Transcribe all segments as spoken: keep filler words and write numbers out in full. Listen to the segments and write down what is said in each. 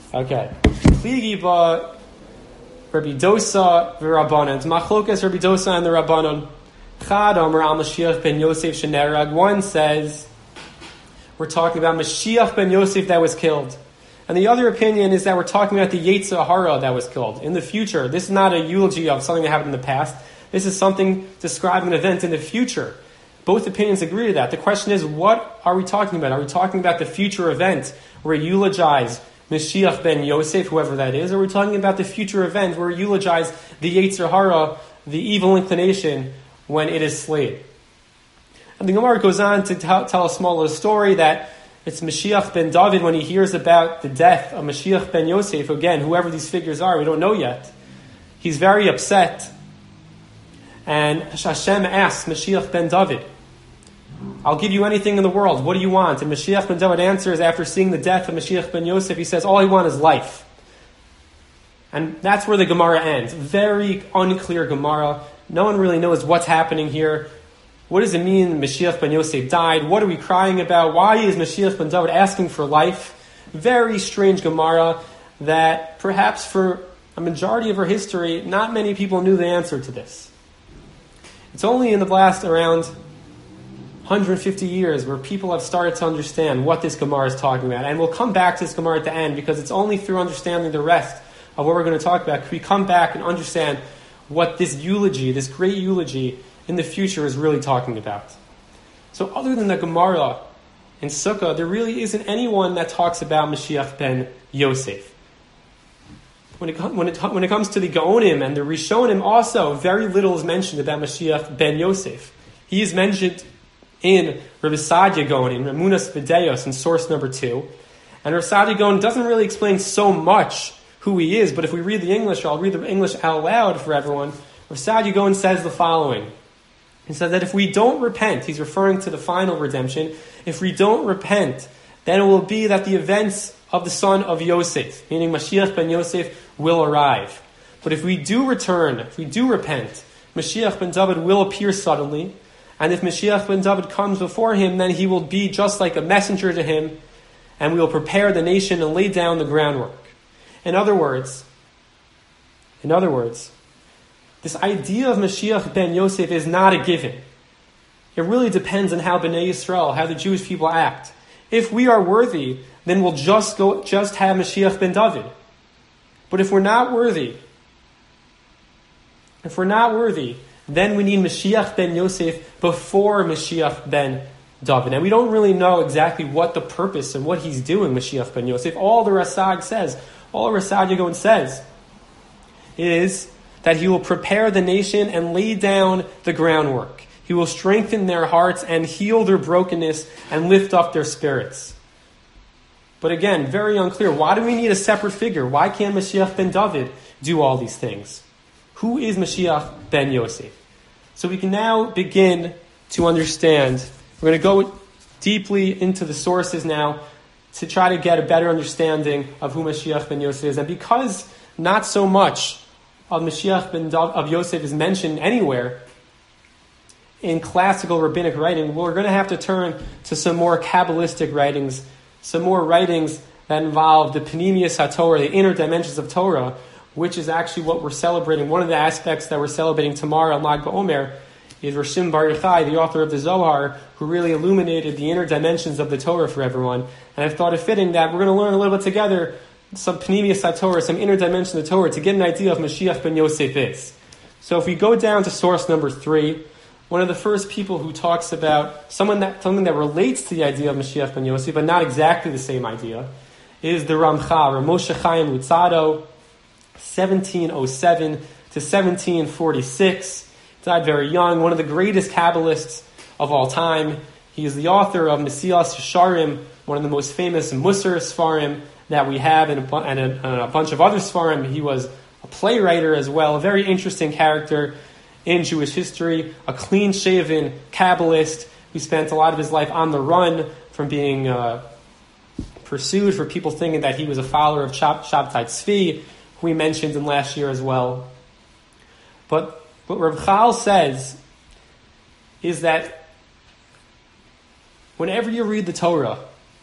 Okay. Pligi ba Rabbi Dosa v'Rabbanan. It's machlokas Rabbi Dosa and the Rabbanan. Chad Omer al Mashiach ben Yosef shenerag. One says we're talking about Mashiach ben Yosef that was killed. And the other opinion is that we're talking about the Yetzer Hara that was killed. In the future, this is not a eulogy of something that happened in the past. This is something describing an event in the future. Both opinions agree to that. The question is, what are we talking about? Are we talking about the future event where we eulogize Mashiach ben Yosef, whoever that is, or are we talking about the future event where we eulogize the Yetzer Hara, the evil inclination, when it is slain? And the Gemara goes on to tell, tell a small little story that it's Mashiach ben David when he hears about the death of Mashiach ben Yosef. Again, whoever these figures are, we don't know yet. He's very upset. And Hashem asks Mashiach ben David, I'll give you anything in the world. What do you want? And Mashiach ben David answers, after seeing the death of Mashiach ben Yosef, he says, all I want is life. And that's where the Gemara ends. Very unclear Gemara. No one really knows what's happening here. What does it mean Mashiach ben Yosef died? What are we crying about? Why is Mashiach ben David asking for life? Very strange Gemara that perhaps for a majority of our history, not many people knew the answer to this. It's only in the last around one hundred fifty years where people have started to understand what this Gemara is talking about. And we'll come back to this Gemara at the end because it's only through understanding the rest of what we're going to talk about can we come back and understand what this eulogy, this great eulogy in the future is really talking about. So other than the Gemara in Sukkah, there really isn't anyone that talks about Mashiach ben Yosef. When it, when it, when it comes to the Gaonim and the Rishonim also, very little is mentioned about Mashiach ben Yosef. He is mentioned in Rabbi Sadia Gaon, Ramunas Videos, in source number two. And Rabbi Sadia Gaon doesn't really explain so much who he is, but if we read the English, I'll read the English out loud for everyone. Rabbi Sadia Gaon says the following. He says that if we don't repent, he's referring to the final redemption, if we don't repent, then it will be that the events of the son of Yosef, meaning Mashiach ben Yosef, will arrive. But if we do return, if we do repent, Mashiach ben David will appear suddenly, and if Mashiach ben David comes before him, then he will be just like a messenger to him, and we will prepare the nation and lay down the groundwork. In other words, in other words, this idea of Mashiach ben Yosef is not a given. It really depends on how Bnei Yisrael, how the Jewish people act. If we are worthy, then we'll just go, just have Mashiach ben David. But if we're not worthy, if we're not worthy, then we need Mashiach ben Yosef before Mashiach ben David. And we don't really know exactly what the purpose and what he's doing, Mashiach ben Yosef. All the Rasag says, all Rasag Yagon says, is that he will prepare the nation and lay down the groundwork. He will strengthen their hearts and heal their brokenness and lift up their spirits. But again, very unclear. Why do we need a separate figure? Why can't Mashiach ben David do all these things? Who is Mashiach ben Yosef? So we can now begin to understand. We're going to go deeply into the sources now to try to get a better understanding of who Mashiach ben Yosef is. And because not so much of Mashiach ben David, of Yosef is mentioned anywhere in classical rabbinic writing, we're going to have to turn to some more Kabbalistic writings, some more writings that involve the Panemius HaTorah, the inner dimensions of Torah, which is actually what we're celebrating. One of the aspects that we're celebrating tomorrow on Lag BaOmer is Rishim Bar Yochai, the author of the Zohar, who really illuminated the inner dimensions of the Torah for everyone. And I've thought it fitting that we're going to learn a little bit together some Panemius HaTorah, some inner dimensions of the Torah, to get an idea of Mashiach ben Yosef is. So if we go down to source number three, one of the first people who talks about someone that, something that relates to the idea of Mashiach ben Yosef, but not exactly the same idea, is the Ramchal, or Moshe Chaim Luzzatto, seventeen oh seven to seventeen forty-six. Died very young, one of the greatest Kabbalists of all time. He is the author of Mesilas Yesharim, one of the most famous Musar Sfarim that we have, and a, and, a, and a bunch of other Sfarim. He was a playwright as well, a very interesting character in Jewish history, a clean-shaven Kabbalist who spent a lot of his life on the run from being uh, pursued for people thinking that he was a follower of Shab- Shabtai Tzvi, who we mentioned in last year as well. But what Rav Chal says is that whenever you read the Torah,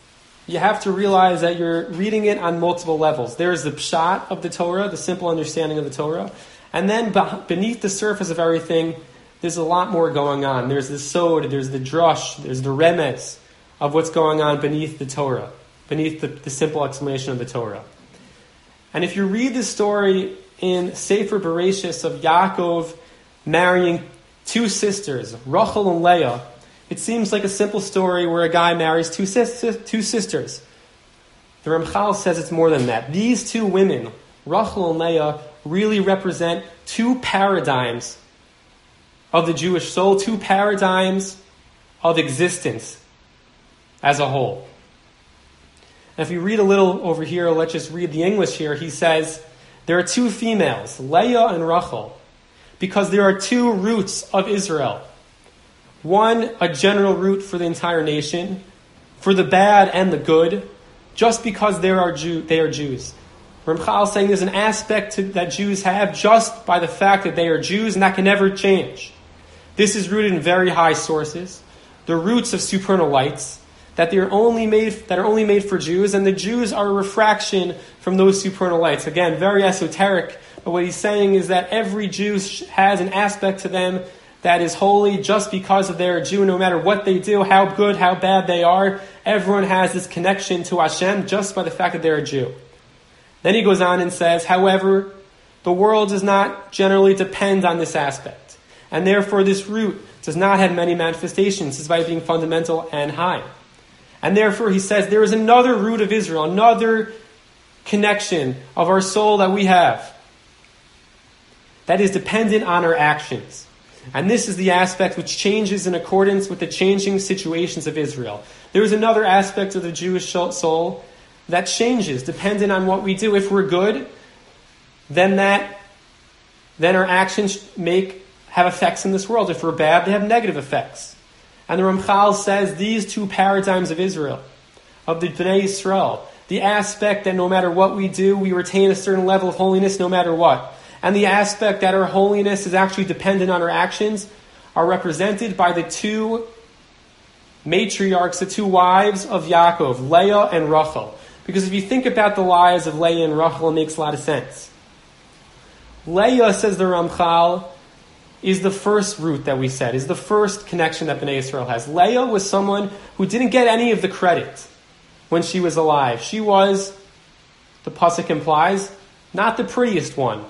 you have to realize that you're reading it on multiple levels. There is the pshat of the Torah, the simple understanding of the Torah, and then beneath the surface of everything, there's a lot more going on. There's the sod, there's the drush, there's the remez of what's going on beneath the Torah, beneath the, the simple explanation of the Torah. And if you read the story in Sefer Bereshis of Yaakov marrying two sisters, Rachel and Leah, it seems like a simple story where a guy marries two, sis- two sisters. The Ramchal says it's more than that. These two women, Rachel and Leah, really represent two paradigms of the Jewish soul, two paradigms of existence as a whole. And if you read a little over here, let's just read the English here. He says, there are two females, Leah and Rachel, because there are two roots of Israel. One, a general root for the entire nation, for the bad and the good, just because they are, Jew, they are Jews. Ramchal is saying there's an aspect to, that Jews have just by the fact that they are Jews, and that can never change. This is rooted in very high sources, the roots of supernal lights, that they are only made that are only made for Jews, and the Jews are a refraction from those supernal lights. Again, very esoteric, but what he's saying is that every Jew has an aspect to them that is holy just because of they're a Jew. No matter what they do, how good, how bad they are, everyone has this connection to Hashem just by the fact that they're a Jew. Then he goes on and says, however, the world does not generally depend on this aspect, and therefore this root does not have many manifestations despite being fundamental and high. And therefore he says there is another root of Israel, another connection of our soul that we have that is dependent on our actions. And this is the aspect which changes in accordance with the changing situations of Israel. There is another aspect of the Jewish soul that changes dependent on what we do. If we're good, then that then our actions make have effects in this world. If we're bad, they have negative effects. And the Ramchal says these two paradigms of Israel, of the Bnei Yisrael, the aspect that no matter what we do, we retain a certain level of holiness no matter what, and the aspect that our holiness is actually dependent on our actions, are represented by the two matriarchs, the two wives of Yaakov, Leah and Rachel. Because if you think about the lives of Leah and Rachel, it makes a lot of sense. Leah, says the Ramchal, is the first root that we said, is the first connection that Bnei Yisrael has. Leah was someone who didn't get any of the credit when she was alive. She was, the pasuk implies, not the prettiest one.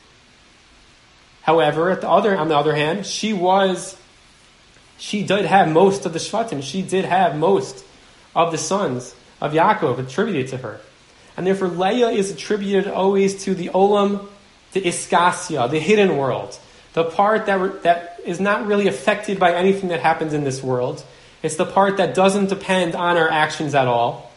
However, at the other, on the other hand, she was, she did have most of the Shvatim. She did have most of the sons of Yaakov attributed to her. And therefore, Leah is attributed always to the Olam, the Iskasya, the hidden world. The part that that is not really affected by anything that happens in this world. It's the part that doesn't depend on our actions at all.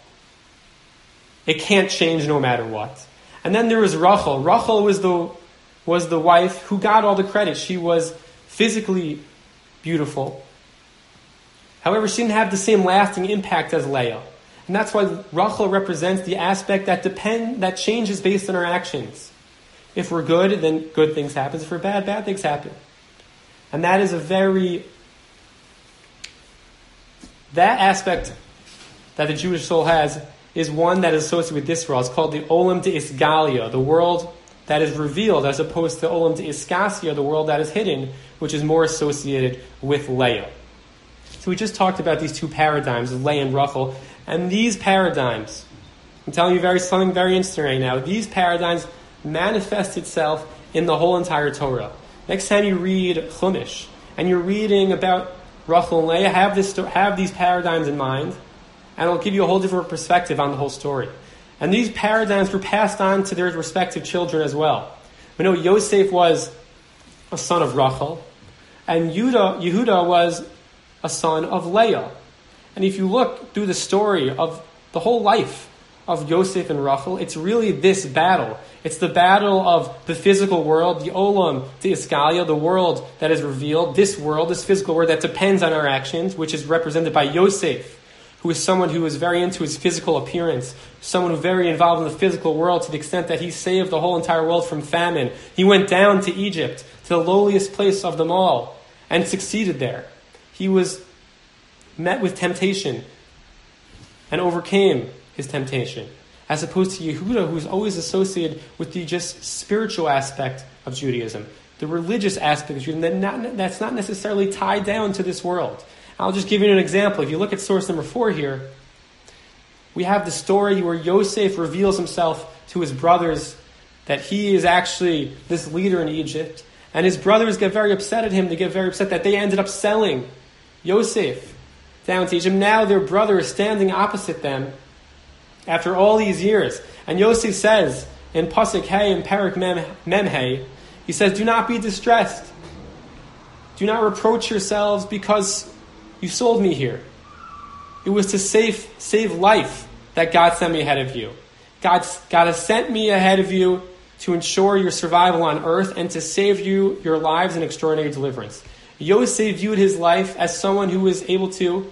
It can't change no matter what. And then there was Rachel. Rachel was the was the wife who got all the credit. She was physically beautiful. However, she didn't have the same lasting impact as Leah. And that's why Rachel represents the aspect that depend that changes based on our actions. If we're good, then good things happen. If we're bad, bad things happen. And that is a very... That aspect that the Jewish soul has is one that is associated with this world. It's called the Olam de Isgalia, the world that is revealed, as opposed to Olam de Iskasya, the world that is hidden, which is more associated with Leah. So we just talked about these two paradigms of Leah and Rachel. And these paradigms, I'm telling you very something very interesting right now, these paradigms manifest itself in the whole entire Torah. Next time you read Chumash and you're reading about Rachel and Leah, have this have these paradigms in mind, and it'll give you a whole different perspective on the whole story. And these paradigms were passed on to their respective children as well. We know Yosef was a son of Rachel, and Yehuda, Yehuda was a son of Leah. And if you look through the story of the whole life of Yosef and Rachel, it's really this battle. It's the battle of the physical world, the Olam, the Iskalia, the world that is revealed, this world, this physical world that depends on our actions, which is represented by Yosef, who is someone who is very into his physical appearance, someone who is very involved in the physical world to the extent that he saved the whole entire world from famine. He went down to Egypt, to the lowliest place of them all, and succeeded there. He was met with temptation. and overcame his temptation, as opposed to Yehuda, who's always associated with the just spiritual aspect of Judaism, the religious aspect of Judaism, that not, that's not necessarily tied down to this world. I'll just give you an example. If you look at source number four here, we have the story where Yosef reveals himself to his brothers that he is actually this leader in Egypt, and his brothers get very upset at him. They get very upset that they ended up selling Yosef down to Egypt. Now their brother is standing opposite them after all these years. And Yosef says in Pasuk Hey and Perak Mem, Mem Hey, he says, do not be distressed. Do not reproach yourselves because you sold me here. It was to save save life that God sent me ahead of you. God, God has sent me ahead of you to ensure your survival on earth and to save you your lives in extraordinary deliverance. Yosef viewed his life as someone who was able to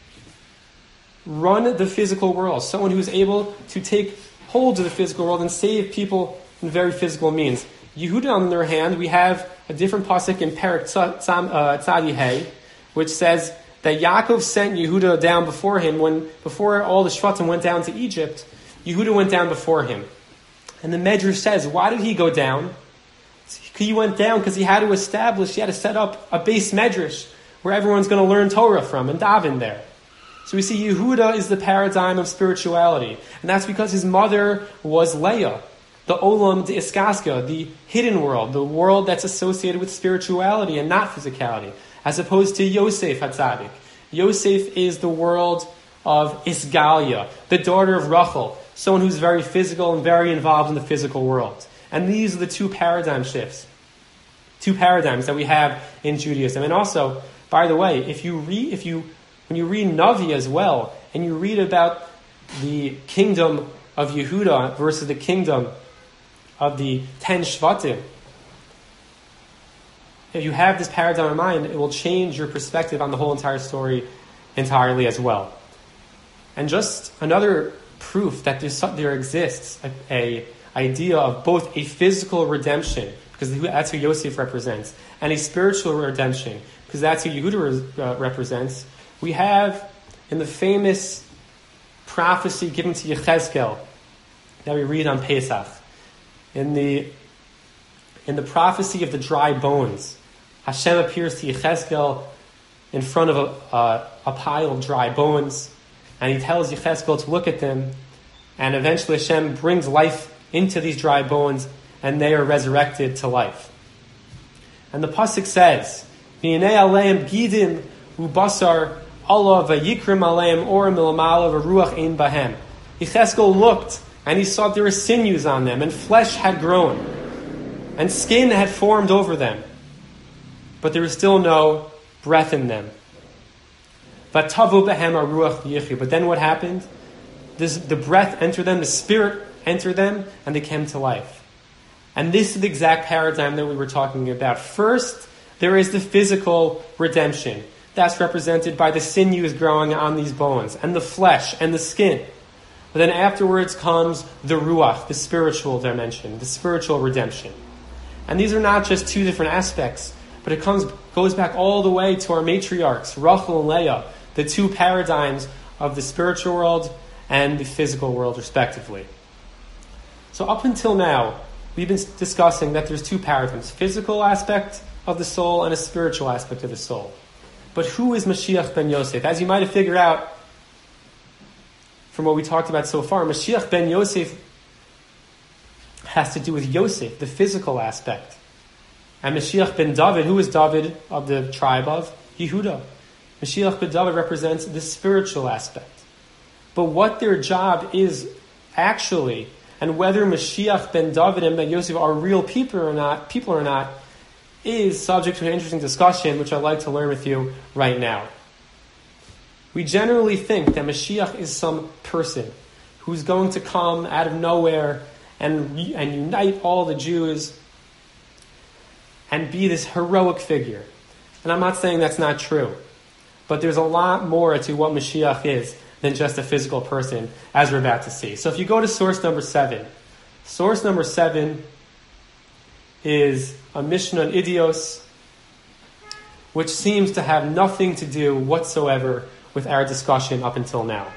run the physical world, someone who was able to take hold of the physical world and save people in very physical means. Yehuda, on the other hand, we have a different pasuk in Perak Tzadi Hey, which says that Yaakov sent Yehuda down before him when before all the Shvatim went down to Egypt. Yehuda went down before him. And the Medrash says, why did he go down? He went down because he had to establish, he had to set up a base Medrash where everyone's going to learn Torah from and daven there. So we see Yehuda is the paradigm of spirituality. And that's because his mother was Leah, the Olam, the Iskaska, the hidden world, the world that's associated with spirituality and not physicality, as opposed to Yosef HaTzadik. Yosef is the world of Isgalia, the daughter of Rachel, someone who's very physical and very involved in the physical world. And these are the two paradigm shifts, two paradigms that we have in Judaism. And also, by the way, if you read, if you, when you read Navi as well, and you read about the kingdom of Yehuda versus the kingdom of the ten Shvatim, if you have this paradigm in mind, it will change your perspective on the whole entire story entirely as well. And just another proof that there's, there exists a, a idea of both a physical redemption, because that's who Yosef represents, and a spiritual redemption, because that's who Yehuda uh, represents. We have in the famous prophecy given to Yechezkel that we read on Pesach, in the in the prophecy of the dry bones, Hashem appears to Yechezkel in front of a, uh, a pile of dry bones, and he tells Yechezkel to look at them, and eventually Hashem brings life into these dry bones, and they are resurrected to life. And the pasuk says, "V'hinei aleim gidim ubasar Allah v'yikrim aleim or milamala v'ruach ein bahem." Yechezkel looked, and he saw there were sinews on them, and flesh had grown, and skin had formed over them, but there was still no breath in them. V'tavu behem aruach v'yichyu. But then what happened? This, the breath entered them, the spirit entered them, and they came to life. And this is the exact paradigm that we were talking about. First, there is the physical redemption. That's represented by the sinews growing on these bones, and the flesh, and the skin. But then afterwards comes the ruach, the spiritual dimension, the spiritual redemption. And these are not just two different aspects, but it comes goes back all the way to our matriarchs, Rachel and Leah, the two paradigms of the spiritual world and the physical world, respectively. So up until now, we've been discussing that there's two paradigms, physical aspect of the soul and a spiritual aspect of the soul. But who is Mashiach ben Yosef? As you might have figured out from what we talked about so far, Mashiach ben Yosef has to do with Yosef, the physical aspect. And Mashiach ben David, who is David of the tribe of Yehuda? Mashiach ben David represents the spiritual aspect. But what their job is actually, and whether Mashiach ben David and ben Yosef are real people or not, people or not, is subject to an interesting discussion, which I'd like to learn with you right now. We generally think that Mashiach is some person who's going to come out of nowhere and and unite all the Jews and be this heroic figure. And I'm not saying that's not true, but there's a lot more to what Mashiach is than just a physical person, as we're about to see. So if you go to source number seven, source number seven is a Mishnah on Idios, which seems to have nothing to do whatsoever with our discussion up until now.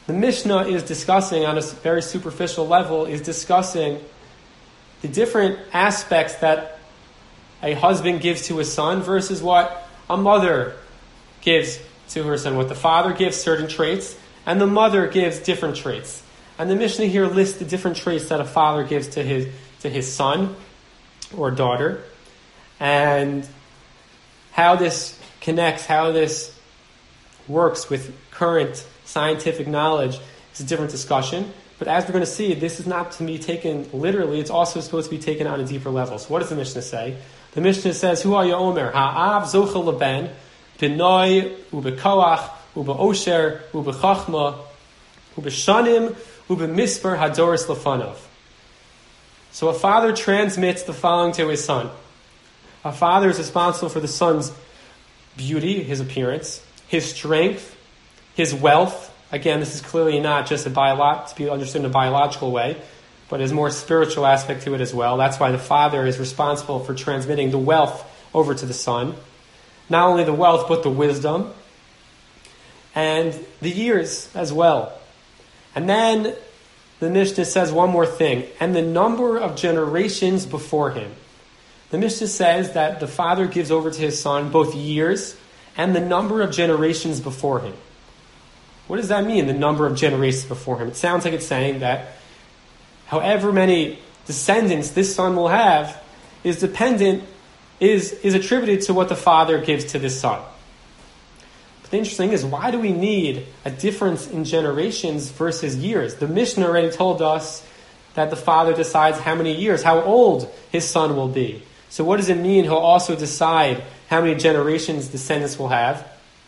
The Mishnah is discussing, on a very superficial level, is discussing the different aspects that a husband gives to his son versus what a mother gives to her son. What the father gives certain traits, and the mother gives different traits. And the Mishnah here lists the different traits that a father gives to his to his son or daughter, and how this connects, how this works with current scientific knowledge is a different discussion. But as we're going to see, this is not to be taken literally. It's also supposed to be taken on a deeper level. So what does the Mishnah say? The Mishnah says, Hu haya omer, ha'av zocha leben, b'noi, u'b'koach, u'b'osher, u'b'chachma, u'b'shanim, u'b'misper hadoris lefanav. So a father transmits the following to his son. A father is responsible for the son's beauty, his appearance, his strength, his wealth. Again, this is clearly not just a bio- to be understood in a biological way, but there's more spiritual aspect to it as well. That's why the father is responsible for transmitting the wealth over to the son. Not only the wealth, but the wisdom and the years as well. And then the Mishnah says one more thing, and the number of generations before him. The Mishnah says that the father gives over to his son both years and the number of generations before him. What does that mean, the number of generations before him? It sounds like it's saying that however many descendants this son will have is dependent, is, is attributed to what the father gives to this son. But the interesting thing is, why do we need a difference in generations versus years? The Mishnah already told us that the father decides how many years, how old his son will be. So what does it mean he'll also decide how many generations descendants will have?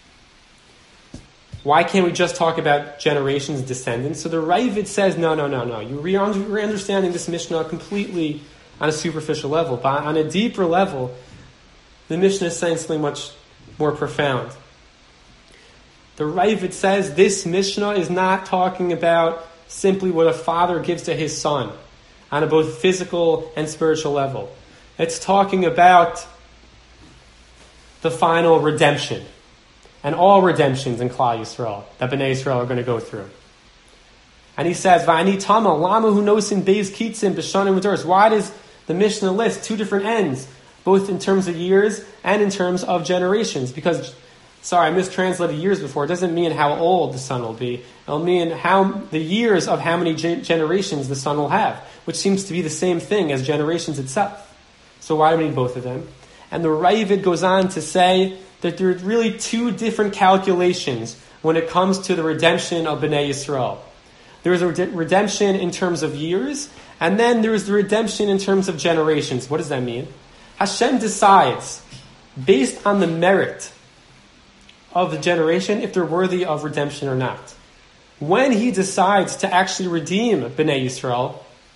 Why can't we just talk about generations, descendants? So the Ravid says, no, no, no, no. You're understanding this Mishnah completely on a superficial level. But on a deeper level, the Mishnah is saying something much more profound. The Ravid says this Mishnah is not talking about simply what a father gives to his son on a both physical and spiritual level. It's talking about the final redemption. And all redemptions in Klal Yisrael that Bnei Yisrael are going to go through. And he says, "Va'ani tama lama hu nosin beis kitzim b'shanim v'doros." Why does the Mishnah list two different ends, both in terms of years and in terms of generations? Because, sorry, I mistranslated years before. It doesn't mean how old the son will be. It'll mean how the years of how many gen- generations the son will have, which seems to be the same thing as generations itself. So why do we need both of them? And the Ravid goes on to say that there are really two different calculations when it comes to the redemption of Bnei Yisrael. There is a re- redemption in terms of years, and then there is the redemption in terms of generations. What does that mean? Hashem decides, based on the merit of the generation, if they're worthy of redemption or not. When he decides to actually redeem Bnei Yisrael,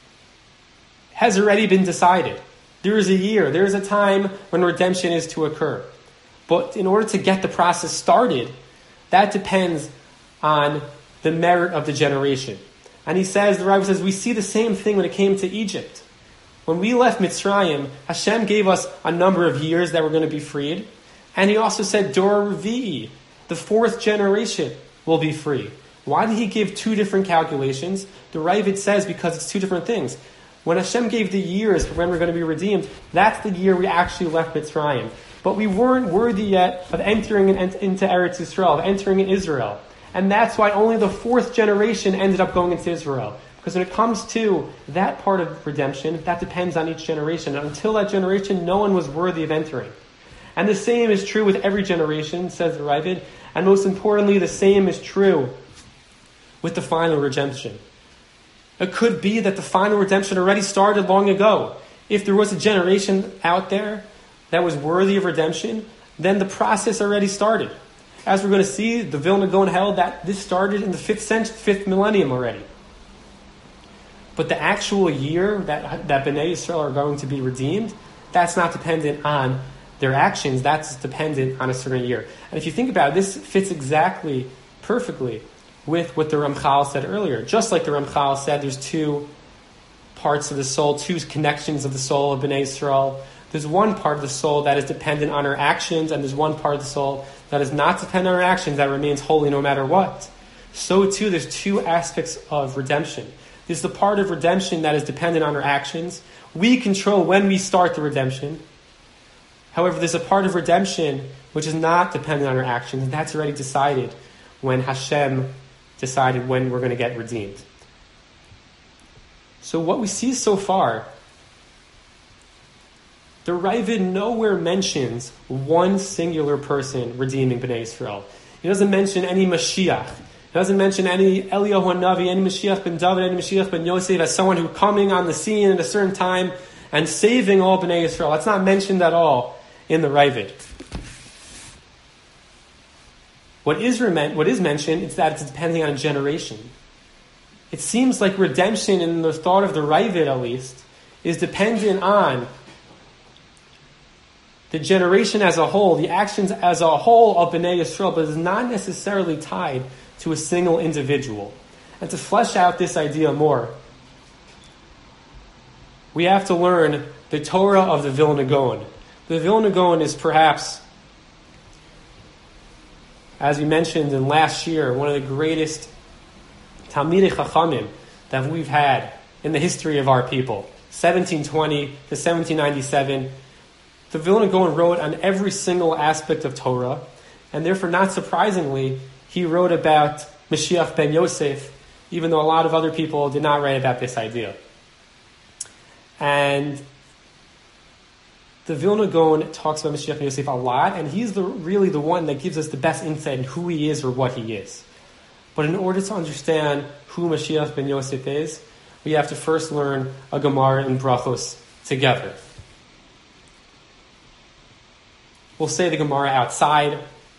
has already been decided. There is a year, there is a time when redemption is to occur. But in order to get the process started, that depends on the merit of the generation. And he says, the Rabbi says, we see the same thing when it came to Egypt. When we left Mitzrayim, Hashem gave us a number of years that we're going to be freed. And he also said, Dor Revi'i, the fourth generation will be free. Why did he give two different calculations? The Ravid says because it's two different things. When Hashem gave the years for when we're going to be redeemed, that's the year we actually left Mitzrayim. But we weren't worthy yet of entering in, into Eretz Yisrael, of entering in Israel. And that's why only the fourth generation ended up going into Israel. Because when it comes to that part of redemption, that depends on each generation. And until that generation, no one was worthy of entering. And the same is true with every generation, says the Ravid. And most importantly, the same is true with the final redemption. It could be that the final redemption already started long ago. If there was a generation out there that was worthy of redemption, then the process already started. As we're going to see, the Vilna Gaon held that this started in the fifth century, fifth millennium already. But the actual year that that Bnei Yisrael are going to be redeemed, that's not dependent on their actions. That's dependent on a certain year. And if you think about it, this fits exactly, perfectly, with what the Ramchal said earlier. Just like the Ramchal said, there's two parts of the soul, two connections of the soul of Bnei Yisrael. There's one part of the soul that is dependent on our actions, and there's one part of the soul that is not dependent on our actions, that remains holy no matter what. so too there's two aspects of redemption. There's the part of redemption that is dependent on our actions. We control when we start the redemption. However, there's a part of redemption which is not dependent on our actions, and that's already decided when Hashem decided when we're going to get redeemed. So what we see so far, the Ravid nowhere mentions one singular person redeeming Bnei Yisrael. He doesn't mention any Mashiach. He doesn't mention any Eliyahu Hanavi, any Mashiach ben David, any Mashiach ben Yosef as someone who coming on the scene at a certain time and saving all Bnei Yisrael. That's not mentioned at all in the Ravid. What is, rem- what is mentioned is that it's depending on a generation. It seems like redemption, in the thought of the Ravid at least, is dependent on the generation as a whole, the actions as a whole of Bnei Yisrael, but is not necessarily tied to a single individual. And to flesh out this idea more, we have to learn the Torah of the Vilna Gaon. The Vilna Gaon is perhaps, as we mentioned in last year, one of the greatest Talmidei Chachamim that we've had in the history of our people. seventeen twenty to seventeen ninety-seven. The Vilna Gaon wrote on every single aspect of Torah, and therefore, not surprisingly, he wrote about Mashiach ben Yosef, even though a lot of other people did not write about this idea. And the Vilna Gaon talks about Mashiach ben Yosef a lot, and he's the, really the one that gives us the best insight in who he is or what he is. But in order to understand who Mashiach ben Yosef is, we have to first learn a Gemara in Brachos together. We'll say the Gemara outside.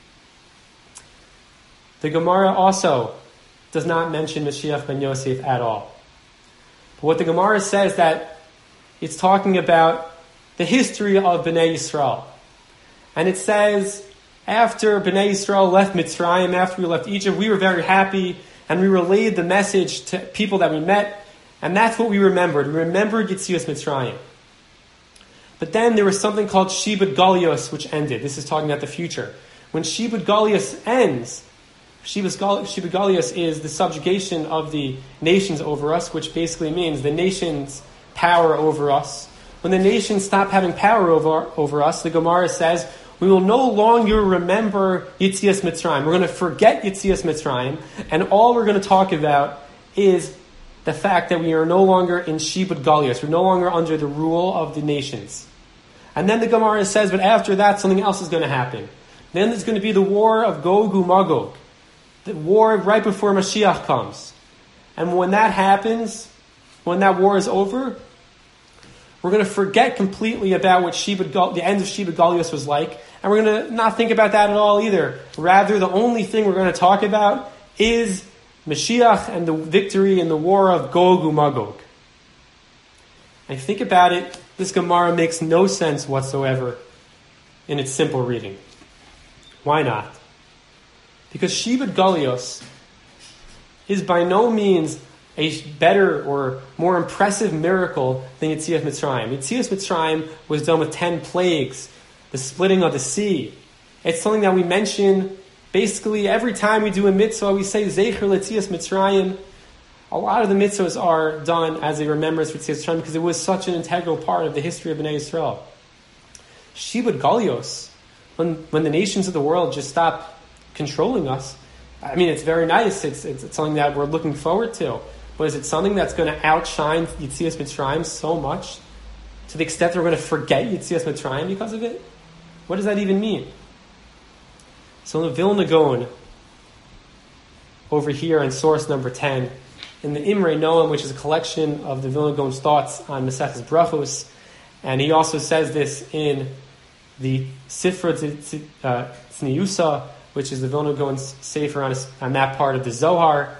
The Gemara also does not mention Mashiach ben Yosef at all. But what the Gemara says that it's talking about the history of Bnei Yisrael. And it says, after Bnei Yisrael left Mitzrayim, after we left Egypt, we were very happy, and we relayed the message to people that we met, and that's what we remembered. We remembered Yetzias Mitzrayim. But then there was something called Shibud Galios, which ended. This is talking about the future. When Shibud Galios ends, Shibud Galios is the subjugation of the nations over us, which basically means the nations' power over us. When the nations stop having power over, over us, the Gemara says, we will no longer remember Yetzias Mitzrayim. We're going to forget Yetzias Mitzrayim, and all we're going to talk about is the fact that we are no longer in Shibud Galios. We're no longer under the rule of the nations. And then the Gemara says, but after that, something else is going to happen. Then there's going to be the war of Gog Magog, the war right before Mashiach comes. And when that happens, when that war is over, we're going to forget completely about what Shibud Gal- the end of Shibud Galios was like, and we're going to not think about that at all either. Rather, the only thing we're going to talk about is Mashiach and the victory in the war of Gog Magog. And think about it, this Gemara makes no sense whatsoever in its simple reading. Why not? Because Shibud Galios is by no means a better or more impressive miracle than Yetzias Mitzrayim. Yetzias Mitzrayim was done with ten plagues, the splitting of the sea. It's something that we mention basically every time we do a mitzvah. We say Zecher Yetzias Mitzrayim. A lot of the mitzvahs are done as a remembrance for Yetzias Mitzrayim because it was such an integral part of the history of Bnei Yisrael. Shibud Galios, when when the nations of the world just stop controlling us, I mean, it's very nice. It's, it's, it's something that we're looking forward to. But is it something that's going to outshine Yetzias Mitzrayim so much to the extent that we're going to forget Yetzias Mitzrayim because of it? What does that even mean? So in the Vilna Gaon, over here in source number ten, in the Imrei Noam, which is a collection of the Vilna Gaon's thoughts on Maseches Brachos, and he also says this in the Sifra Tzniusa, which is the Vilna Gaon's sefer on, on that part of the Zohar,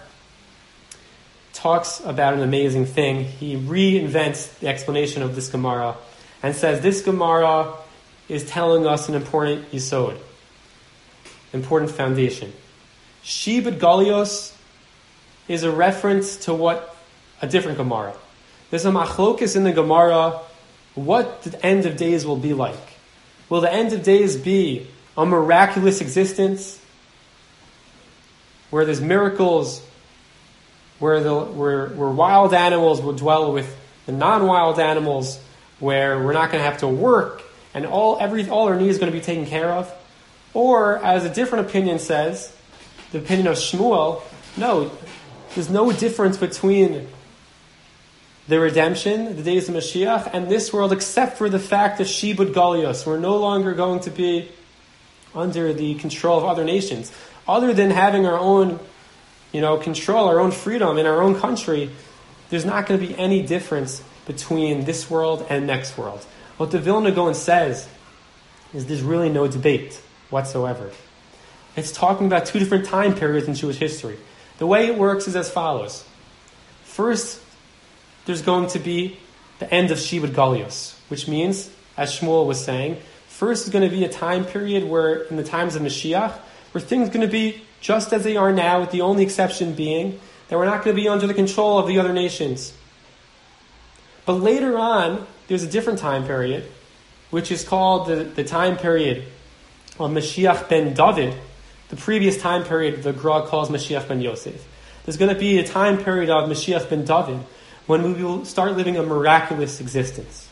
talks about an amazing thing. He reinvents the explanation of this Gemara and says this Gemara is telling us an important yisod, important foundation. Shibud Galios is a reference to what a different Gemara. There's a machlokus in the Gemara what the end of days will be like. Will the end of days be a miraculous existence? where there's miracles, where the where where wild animals will dwell with the non-wild animals, where we're not going to have to work, and all every all our needs is going to be taken care of. Or, as a different opinion says, the opinion of Shmuel, no, there's no difference between the redemption, the days of Mashiach, and this world, except for the fact of Shibud Galios. We're no longer going to be under the control of other nations. Other than having our own, you know, control, our own freedom in our own country, there's not going to be any difference between this world and next world. What the Vilna Gaon says is there's really no debate whatsoever. It's talking about two different time periods in Jewish history. The way it works is as follows. First, there's going to be the end of Shibud Galios, which means, as Shmuel was saying, first is going to be a time period where, in the times of Mashiach, where things are going to be just as they are now, with the only exception being that we're not going to be under the control of the other nations. But later on, there's a different time period, which is called the, the time period of Mashiach ben David. The previous time period the Gra calls Mashiach ben Yosef. There's going to be a time period of Mashiach ben David when we will start living a miraculous existence.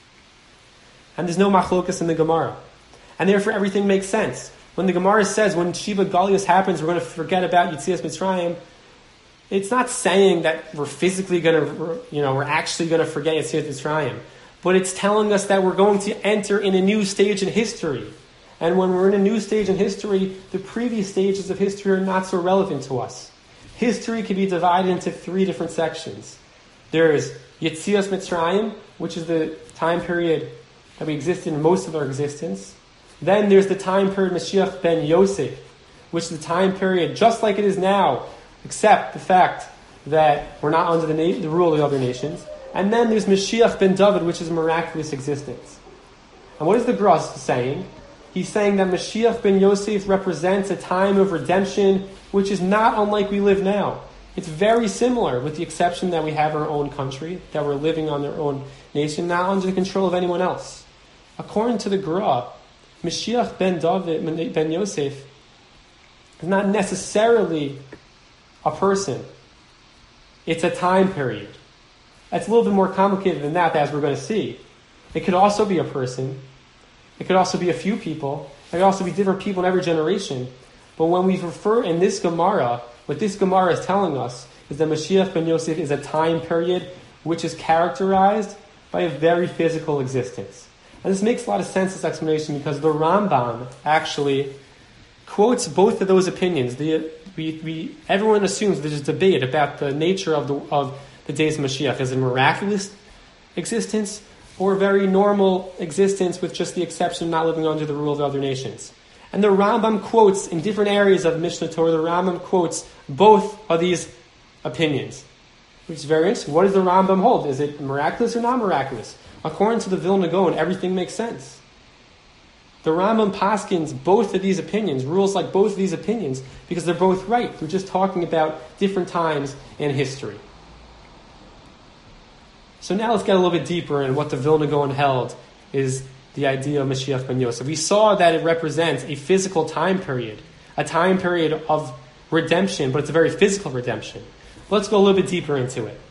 And there's no machlokas in the Gemara. And therefore everything makes sense. When the Gemara says when Shibud Galios happens, we're going to forget about Yetzias Mitzrayim, it's not saying that we're physically going to, you know, we're actually going to forget Yetzias Mitzrayim. But it's telling us that we're going to enter in a new stage in history. And when we're in a new stage in history, the previous stages of history are not so relevant to us. History can be divided into three different sections. There is Yetzias Mitzrayim, which is the time period that we exist in most of our existence. Then there's the time period Mashiach ben Yosef, which is the time period just like it is now, except the fact that we're not under the, na- the rule of the other nations. And then there's Mashiach ben David, which is miraculous existence. And what is the Gros saying? He's saying that Mashiach ben Yosef represents a time of redemption, which is not unlike we live now. It's very similar, with the exception that we have our own country, that we're living on our own nation, not under the control of anyone else. According to the Gra, Mashiach ben David, ben Yosef, is not necessarily a person. It's a time period. It's a little bit more complicated than that, as we're going to see. It could also be a person. It could also be a few people. It could also be different people in every generation. But when we refer in this Gemara, what this Gemara is telling us is that Mashiach ben Yosef is a time period which is characterized by a very physical existence. And this makes a lot of sense, this explanation, because the Rambam actually quotes both of those opinions. The, we, we, everyone assumes there's a debate about the nature of the, of the days of Mashiach. Is it a miraculous existence or a very normal existence with just the exception of not living under the rule of other nations? And the Rambam quotes, in different areas of Mishnah Torah, the Rambam quotes both of these opinions, which is very interesting. What does the Rambam hold? Is it miraculous or not miraculous? According to the Vilna Gaon, everything makes sense. The Rambam paskins both of these opinions, rules like both of these opinions, because they're both right. We're just talking about different times in history. So now let's get a little bit deeper in what the Vilna Gaon held is the idea of Mashiach ben Yosef. We saw that it represents a physical time period, a time period of redemption, but it's a very physical redemption. Let's go a little bit deeper into it.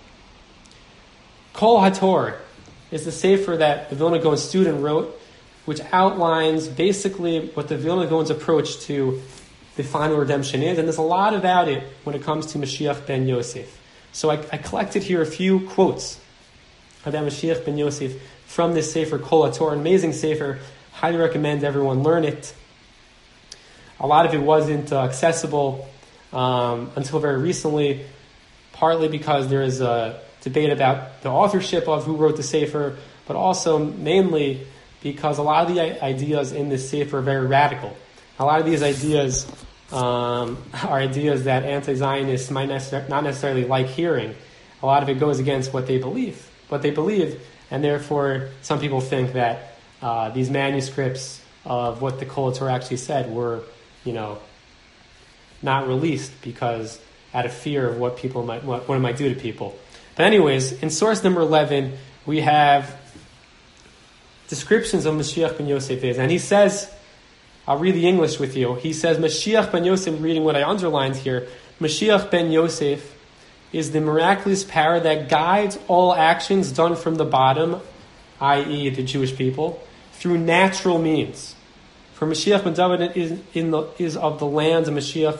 Kol HaTorah is the sefer that the Vilna Gaon student wrote, which outlines basically what the Vilna Gaon's approach to the final redemption is, and there's a lot about it when it comes to Mashiach ben Yosef. So I, I collected here a few quotes about Mashiach ben Yosef from this sefer Kol HaTorah, an amazing sefer. Highly recommend everyone learn it. A lot of it wasn't uh, accessible um, until very recently, partly because there is a debate about the authorship of who wrote the sefer, but also mainly because a lot of the ideas in this sefer are very radical. A lot of these ideas um, are ideas that anti-Zionists might necessar- not necessarily like hearing. A lot of it goes against what they believe, what they believe, and therefore some people think that uh, these manuscripts of what the Kol HaTorah actually said were, you know, not released because out of fear of what people might, what, what it might do to people. But anyways, in source number eleven, we have descriptions of Mashiach ben Yosef is, and he says, I'll read the English with you. He says, Mashiach ben Yosef, reading what I underlined here, Mashiach ben Yosef is the miraculous power that guides all actions done from the bottom, that is the Jewish people, through natural means. For Mashiach ben David is, in the, is of the land, and Mashiach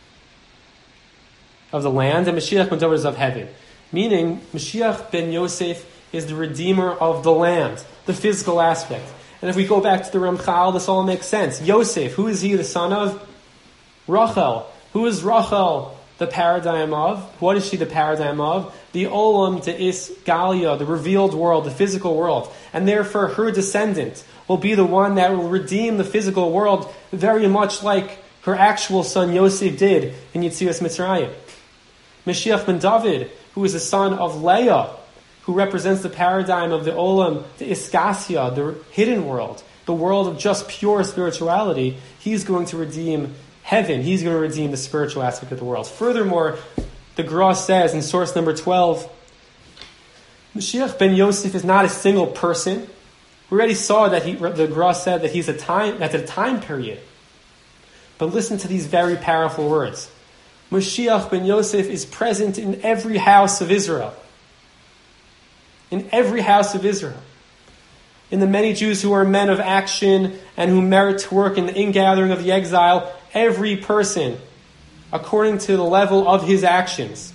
of the land, and Mashiach ben David is of heaven. Meaning, Mashiach ben Yosef is the redeemer of the land, the physical aspect. And if we go back to the Ramchal, this all makes sense. Yosef, who is he the son of? Rachel. Who is Rachel the paradigm of? What is she the paradigm of? The Olam De'is Galia, the revealed world, the physical world. And therefore her descendant will be the one that will redeem the physical world very much like her actual son Yosef did in Yetzias Mitzrayim. Mashiach ben David, who is the son of Leah, who represents the paradigm of the Olam, the Iskasia, the hidden world, the world of just pure spirituality, he's going to redeem heaven. He's going to redeem the spiritual aspect of the world. Furthermore, the Gra says in source number twelve, Mashiach ben Yosef is not a single person. We already saw that he, the Gra said that he's a time, that's a time period. But listen to these very powerful words. Mashiach ben Yosef is present in every house of Israel. In every house of Israel. In the many Jews who are men of action and who merit to work in the ingathering of the exile, every person, according to the level of his actions.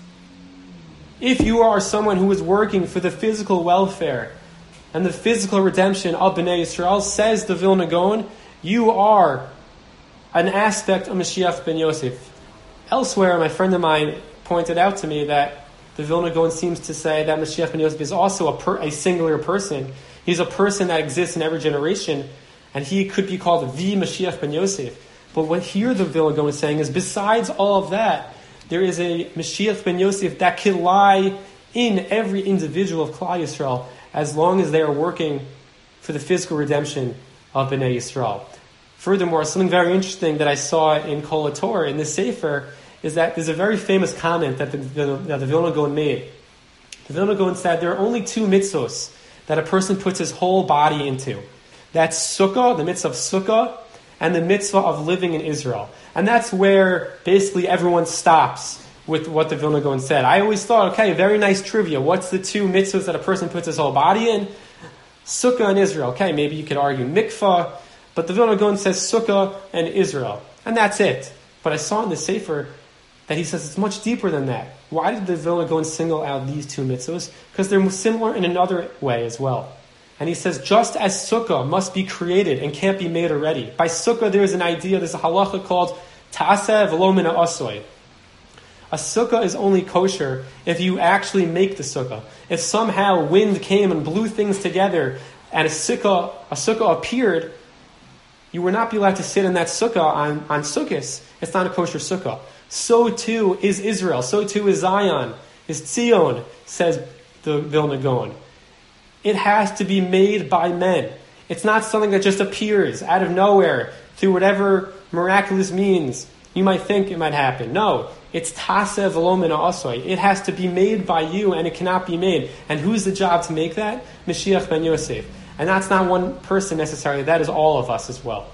If you are someone who is working for the physical welfare and the physical redemption of Bnei Yisrael, says the Vilna Gaon, you are an aspect of Mashiach ben Yosef. Elsewhere, my friend of mine pointed out to me that the Vilna Gaon seems to say that Mashiach ben Yosef is also a, per, a singular person. He's a person that exists in every generation, and he could be called the Mashiach ben Yosef. But what here the Vilna Gaon is saying is, besides all of that, there is a Mashiach ben Yosef that can lie in every individual of Klal Yisrael as long as they are working for the physical redemption of Bnei Yisrael. Furthermore, something very interesting that I saw in Kol HaTorah, in this Sefer, is that there's a very famous comment that the, the, that the Vilna Gaon made. The Vilna Gaon said there are only two mitzvos that a person puts his whole body into. That's Sukkah, the mitzvah of Sukkah, and the mitzvah of living in Israel. And that's where basically everyone stops with what the Vilna Gaon said. I always thought, okay, very nice trivia. What's the two mitzvahs that a person puts his whole body in? Sukkah and Israel. Okay, maybe you could argue mikvah, but the Vilna Gaon says Sukkah and Israel. And that's it. But I saw in the Sefer that he says it's much deeper than that. Why did the Vilna Gaon single out these two mitzvahs? Because they're similar in another way as well. And he says, just as Sukkah must be created and can't be made already. By Sukkah there is an idea, there's a halacha called Ta'aseh v'lo min ha'asoy. A Sukkah is only kosher if you actually make the Sukkah. If somehow wind came and blew things together and a Sukkah, a Sukkah appeared, you would not be allowed to sit in that Sukkah on, on Sukkos. It's not a kosher Sukkah. So too is Israel. So too is Zion. Is Tzion, says the Vilna Gaon. It has to be made by men. It's not something that just appears out of nowhere through whatever miraculous means you might think it might happen. No, it's Taseh v'lo min ha'asoy. It has to be made by you, and it cannot be made. And who's the job to make that? Mashiach ben Yosef. And that's not one person necessarily. That is all of us as well.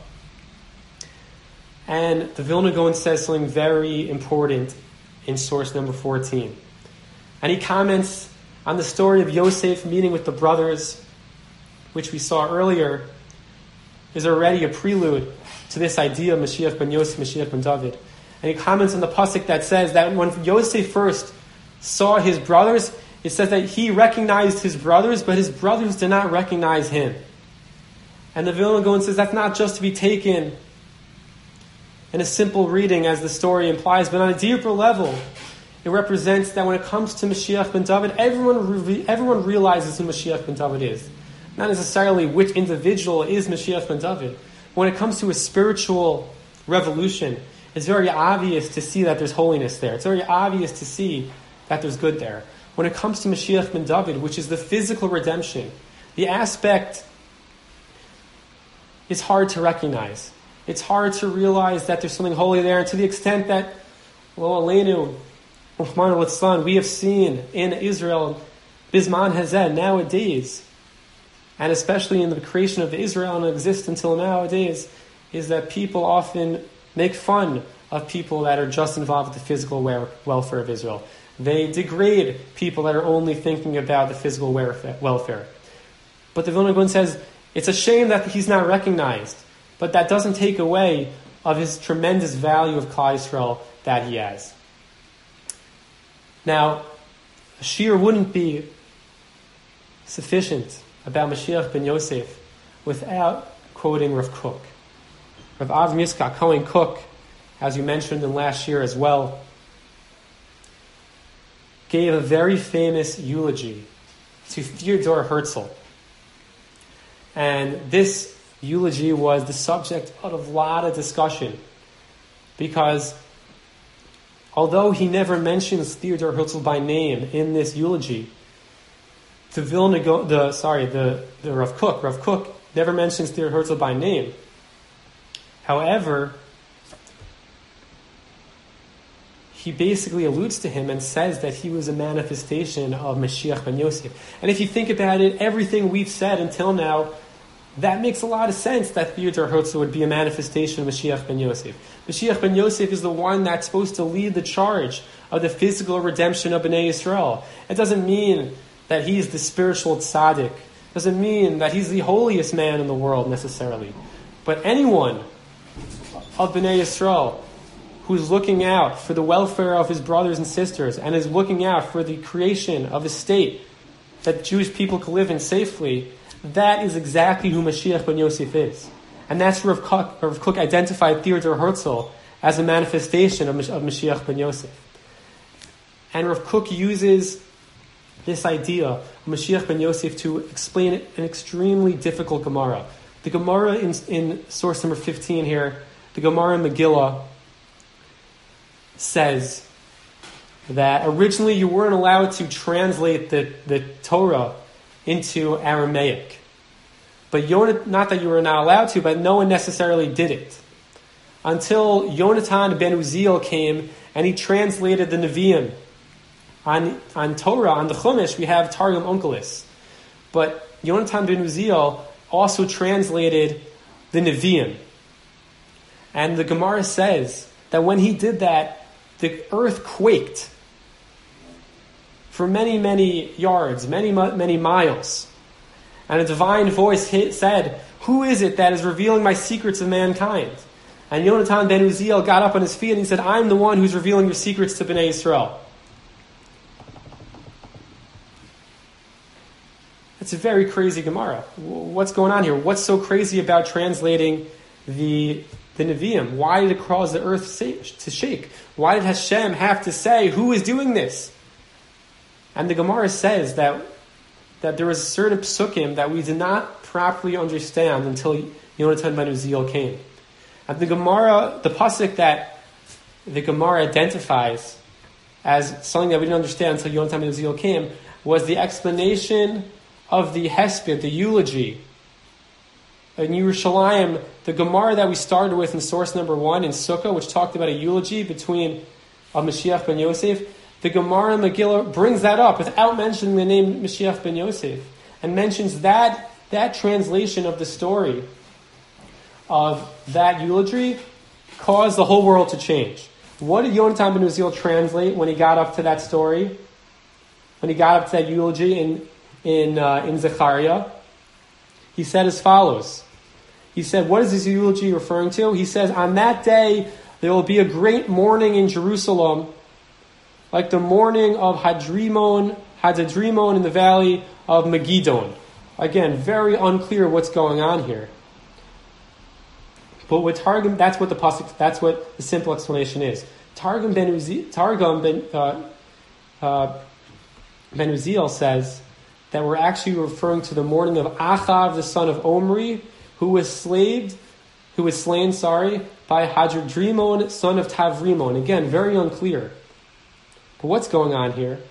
And the Vilna Gaon says something very important in source number fourteen. And he comments on the story of Yosef meeting with the brothers, which we saw earlier, is already a prelude to this idea of Mashiach ben Yosef, Mashiach ben David. And he comments on the pasuk that says that when Yosef first saw his brothers, it says that he recognized his brothers, but his brothers did not recognize him. And the Vilna Gaon says that's not just to be taken in a simple reading as the story implies, but on a deeper level, it represents that when it comes to Mashiach ben David, everyone re- everyone realizes who Mashiach ben David is. Not necessarily which individual is Mashiach ben David. When it comes to a spiritual revolution, it's very obvious to see that there's holiness there. It's very obvious to see that there's good there. When it comes to Mashiach ben David, which is the physical redemption, the aspect is hard to recognize. It's hard to realize that there's something holy there, and to the extent that, well, Aleinu, we have seen in Israel, Bisman Hazeh, nowadays, and especially in the creation of Israel and exists until nowadays, is that people often make fun of people that are just involved with the physical welfare of Israel. They degrade people that are only thinking about the physical welfare. But the Vilna Gaon says it's a shame that he's not recognized, but that doesn't take away of his tremendous value of Klal Yisrael that he has. Now, a shir wouldn't be sufficient about Mashiach ben Yosef without quoting Rav Kook. Rav Av Yitzchak Cohen Kook, as you mentioned in last year as well, gave a very famous eulogy to Theodor Herzl. And this eulogy was the subject of a lot of discussion, because although he never mentions Theodor Herzl by name in this eulogy, the Vilna Gaon, the sorry, the, the Rav Kook, Rav Kook never mentions Theodor Herzl by name. However, he basically alludes to him and says that he was a manifestation of Mashiach ben Yosef. And if you think about it, everything we've said until now, that makes a lot of sense that Theodor Herzl would be a manifestation of Mashiach ben Yosef. Mashiach ben Yosef is the one that's supposed to lead the charge of the physical redemption of Bnei Yisrael. It doesn't mean that he's the spiritual tzaddik. It doesn't mean that he's the holiest man in the world necessarily. But anyone of Bnei Yisrael who's looking out for the welfare of his brothers and sisters and is looking out for the creation of a state that Jewish people can live in safely, that is exactly who Mashiach ben Yosef is. And that's where Rav Kook, Rav Kook identified Theodor Herzl as a manifestation of, of Mashiach ben Yosef. And Rav Kook uses this idea of Mashiach ben Yosef to explain an extremely difficult Gemara. The Gemara in, in source number fifteen here, the Gemara in Megillah, says that originally you weren't allowed to translate the, the Torah into Aramaic. But Yonat, not that you were not allowed to, but no one necessarily did it. Until Yonatan ben Uziel came and he translated the Nevi'im. On, on Torah, on the Chumash, we have Targum Onkelos. But Yonatan ben Uziel also translated the Nevi'im. And the Gemara says that when he did that, the earth quaked for many, many yards, many, many miles. And a divine voice hit, said, "Who is it that is revealing my secrets of mankind?" And Yonatan ben Uziel got up on his feet and he said, "I'm the one who's revealing your secrets to Bnei Yisrael." It's a very crazy Gemara. What's going on here? What's so crazy about translating the the Nevi'im? Why did it cause the earth to shake? Why did Hashem have to say, who is doing this? And the Gemara says that that there was certain psukim that we did not properly understand until Yonatan ben Uziel came. And the Gemara, the pasuk that the Gemara identifies as something that we didn't understand until Yonatan ben Uziel came was the explanation of the hesped, the eulogy. In Yerushalayim, the Gemara that we started with in source number one in Sukkah, which talked about a eulogy between of Mashiach ben Yosef, the Gemara in Megillah brings that up without mentioning the name Mashiach ben Yosef, and mentions that that translation of the story of that eulogy caused the whole world to change. What did Yonatan ben Uziel translate when he got up to that story? When he got up to that eulogy in in uh, in Zechariah, he said as follows. He said, what is this eulogy referring to? He says, on that day, there will be a great mourning in Jerusalem, like the mourning of Hadrimon, Hadadrimon in the valley of Megiddon. Again, very unclear what's going on here. But with Targum, that's what the pasuk, that's what the simple explanation is. Targum ben Uziel, Targum ben, uh, uh, ben Uziel says that we're actually referring to the mourning of Achav, the son of Omri, who was slaved, who was slain, sorry, by Hadadrimon, son of Tavrimon. Again, very unclear. But what's going on here?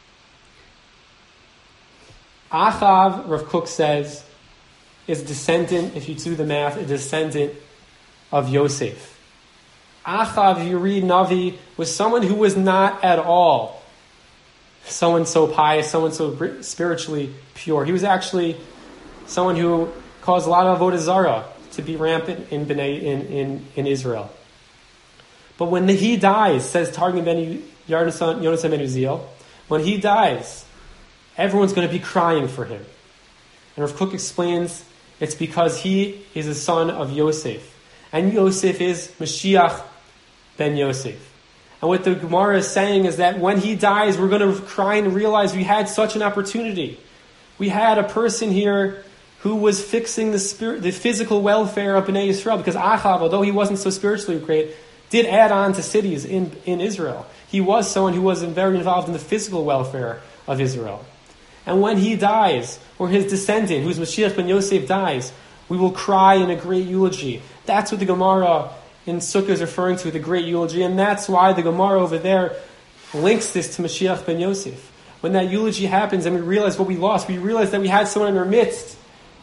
Achav, Rav Kook says, is a descendant, if you do the math, a descendant of Yosef. Achav, if you read Navi, was someone who was not at all someone so pious, someone so spiritually pure. He was actually someone who caused a lot of avodah zarah to be rampant in Bnei, in, in, in Israel. But when he dies, says Targum ben Yonasan ben Uziel, when he dies, everyone's going to be crying for him. And Rav Kook explains it's because he is a son of Yosef. And Yosef is Mashiach ben Yosef. And what the Gemara is saying is that when he dies, we're going to cry and realize we had such an opportunity. We had a person here who was fixing the spirit, the physical welfare of Bnei Yisrael, because Achav, although he wasn't so spiritually great, did add on to cities in, in Israel. He was someone who was very involved in the physical welfare of Israel. And when he dies, or his descendant, who's Mashiach ben Yosef, dies, we will cry in a great eulogy. That's what the Gemara in Sukkah is referring to, the great eulogy, and that's why the Gemara over there links this to Mashiach ben Yosef. When that eulogy happens and we realize what we lost, we realize that we had someone in our midst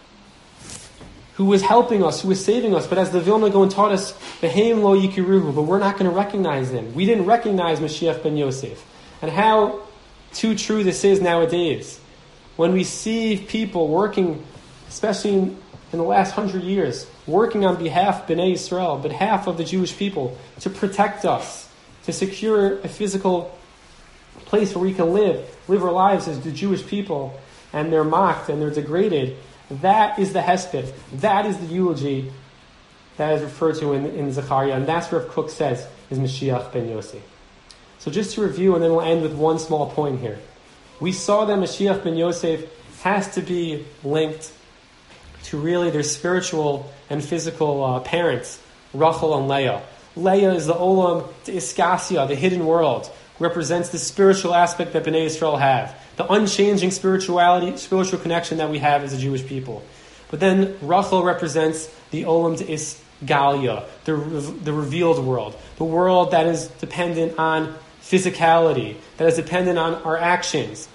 who was helping us, who was saving us, but as the Vilna Gaon taught us, Behem lo yikiruhu, but we're not going to recognize him. We didn't recognize Mashiach ben Yosef. And how too true this is nowadays. When we see people working, especially in, in the last hundred years, working on behalf of Bnei Yisrael, behalf of the Jewish people, to protect us, to secure a physical place where we can live, live our lives as the Jewish people, and they're mocked and they're degraded. That is the hesped. That is the eulogy that is referred to in, in Zechariah, and that's what Rav Kook says is Mashiach ben Yosef. So just to review, and then we'll end with one small point here. We saw that Mashiach ben Yosef has to be linked to really their spiritual and physical uh, parents, Rachel and Leah. Leah is the Olam to Iskasia, the hidden world, represents the spiritual aspect that Bnei Yisrael have, the unchanging spirituality, spiritual connection that we have as a Jewish people. But then Rachel represents the Olam to Isgalia, the, the revealed world, the world that is dependent on physicality, that is dependent on our actions.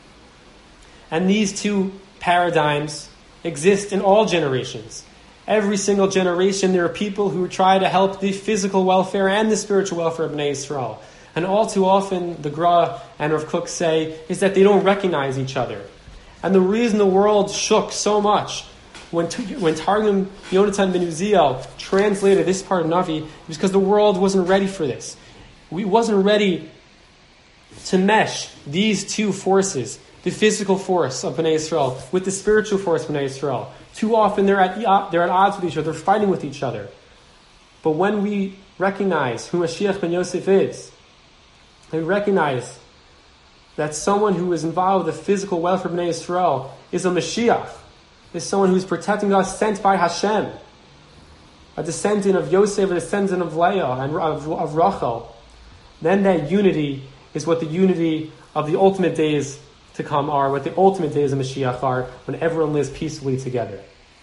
And these two paradigms exist in all generations. Every single generation, there are people who try to help the physical welfare and the spiritual welfare of Bnei Yisrael. And all too often, the Gra and Rav Kook say, is that they don't recognize each other. And the reason the world shook so much when when Targum Yonatan ben Uziel translated this part of Navi was because the world wasn't ready for this. We wasn't ready to mesh these two forces, the physical force of Bnei Yisrael with the spiritual force of Bnei Yisrael. Too often they're at, they're at odds with each other, they're fighting with each other. But when we recognize who Mashiach ben Yosef is, we recognize that someone who is involved with the physical welfare of Bnei Yisrael is a Mashiach, is someone who is protecting us, sent by Hashem, a descendant of Yosef, a descendant of Leah, and of, of Rachel. Then that unity is what the unity of the ultimate days to come are, what the ultimate days of Mashiach are, when everyone lives peacefully together.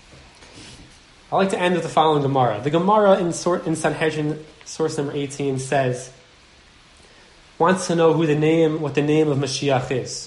I'd like to end with the following Gemara. The Gemara in, in Sanhedrin, source number eighteen, says, wants to know who the name, what the name of Mashiach is.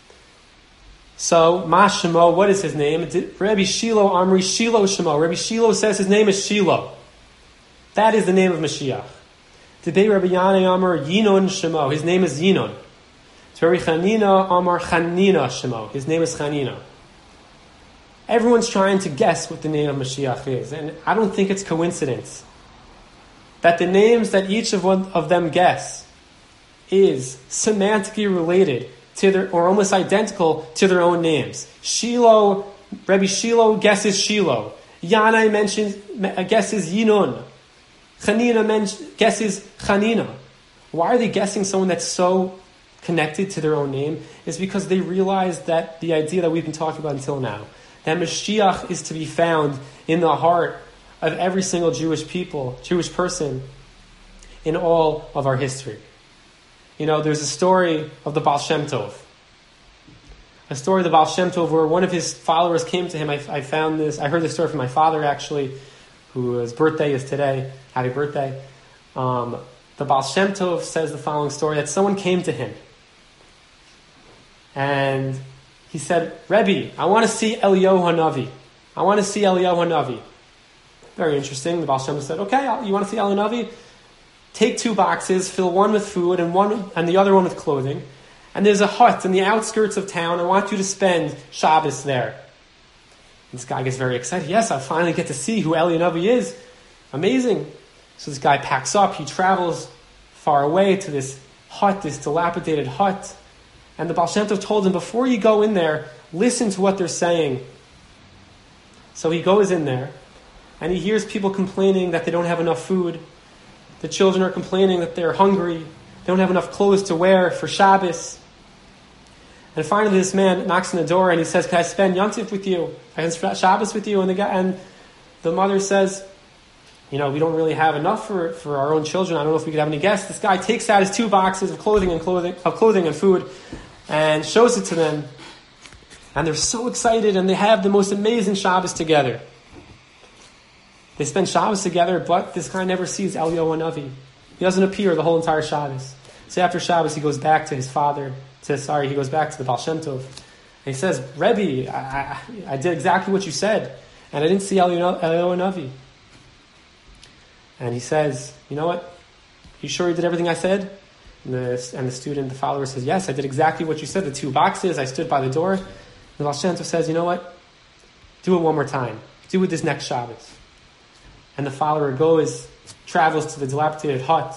So, Ma Shemo, what is his name? Rabbi Shiloh Amri, Shiloh Shemo. Rabbi Shiloh says his name is Shiloh. That is the name of Mashiach. Today, Rabbi Yanai Amar, Yinon Shemo. His name is Yinon. Rabbi Chanina Amar, Chanina Shemo. His name is Chanina. Everyone's trying to guess what the name of Mashiach is, and I don't think it's coincidence that the names that each of one of them guess is semantically related to their, or almost identical to their own names. Shiloh, Rabbi Shiloh guesses Shiloh. Yanai mentions, guesses Yinun. Chanina men- guesses Chanina. Why are they guessing someone that's so connected to their own name? Is because they realize that the idea that we've been talking about until now, that Mashiach is to be found in the heart of every single Jewish people, Jewish person, in all of our history. You know, there's a story of the Baal Shem Tov. A story of the Baal Shem Tov where one of his followers came to him. I, I found this, I heard this story from my father actually, whose birthday is today. Happy birthday. Um, the Baal Shem Tov says the following story, that someone came to him. And he said, Rebbe, I want to see Eliyahu Hanavi. I want to see Eliyahu Hanavi. Very interesting. The Baal Shem Tov said, okay, you want to see Eliyahu Hanavi? Take two boxes, fill one with food and one and the other one with clothing. And there's a hut in the outskirts of town. I want you to spend Shabbos there. And this guy gets very excited. Yes, I finally get to see who Eliyahu Navi is. Amazing. So this guy packs up. He travels far away to this hut, this dilapidated hut. And the Baal Shem Tov told him, before you go in there, listen to what they're saying. So he goes in there, and he hears people complaining that they don't have enough food. The children are complaining that they're hungry. They don't have enough clothes to wear for Shabbos. And finally this man knocks on the door and he says, can I spend Yontif with you? I can spend Shabbos with you? And the guy, and the mother says, you know, we don't really have enough for, for our own children. I don't know if we could have any guests. This guy takes out his two boxes of clothing and clothing of clothing and food and shows it to them. And they're so excited and they have the most amazing Shabbos together. They spend Shabbos together, but this guy never sees Eliyahu Hanavi. He doesn't appear the whole entire Shabbos. So after Shabbos, he goes back to his father. To, sorry, he goes back to the Baal Shem Tov. And he says, Rebbe, I, I, I did exactly what you said, and I didn't see Eliyahu Hanavi. And he says, you know what? You sure you did everything I said? And the, and the student, the follower says, yes, I did exactly what you said. The two boxes, I stood by the door. And the Baal Shem Tov says, you know what? Do it one more time. Do it this next Shabbos. And the follower goes, travels to the dilapidated hut.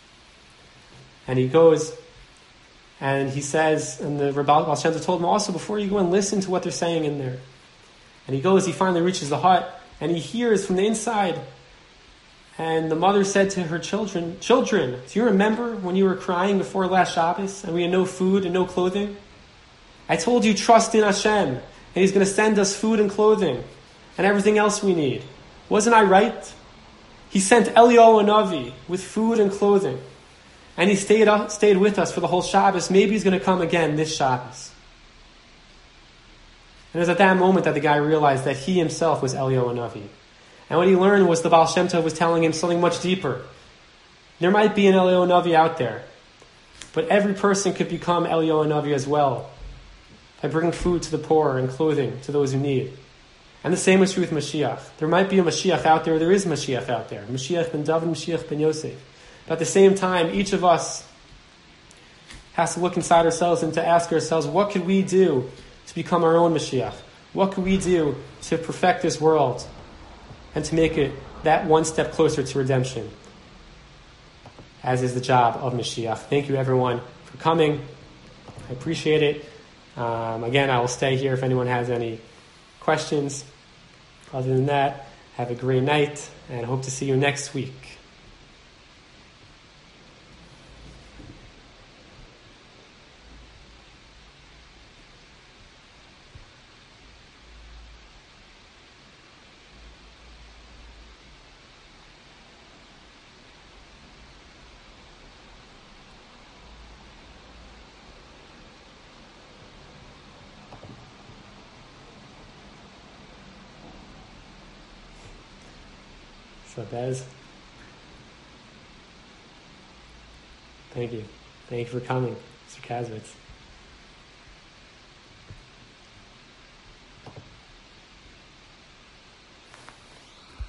And he goes, and he says, and the Baal Shem Tov told him also, before you go and listen to what they're saying in there. And he goes, he finally reaches the hut, and he hears from the inside. And the mother said to her children, children, do you remember when you were crying before last Shabbos, and we had no food and no clothing? I told you, trust in Hashem, and He's going to send us food and clothing, and everything else we need. Wasn't I right? He sent Eliyahu Hanavi with food and clothing. And he stayed up, stayed with us for the whole Shabbos. Maybe he's going to come again this Shabbos. And it was at that moment that the guy realized that he himself was Eliyahu Hanavi. And what he learned was the Baal Shem Tov was telling him something much deeper. There might be an Eliyahu Hanavi out there, but every person could become Eliyahu Hanavi as well by bringing food to the poor and clothing to those who need. And the same is true with Mashiach. There might be a Mashiach out there, there is Mashiach out there. Mashiach ben David, Mashiach ben Yosef. But at the same time, each of us has to look inside ourselves and to ask ourselves, what could we do to become our own Mashiach? What could we do to perfect this world and to make it that one step closer to redemption, as is the job of Mashiach? Thank you, everyone, for coming. I appreciate it. Um, again, I will stay here if anyone has any questions. Other than that, have a great night, and hope to see you next week. So Bez, thank you. Thank you for coming, Mister Kazovitz.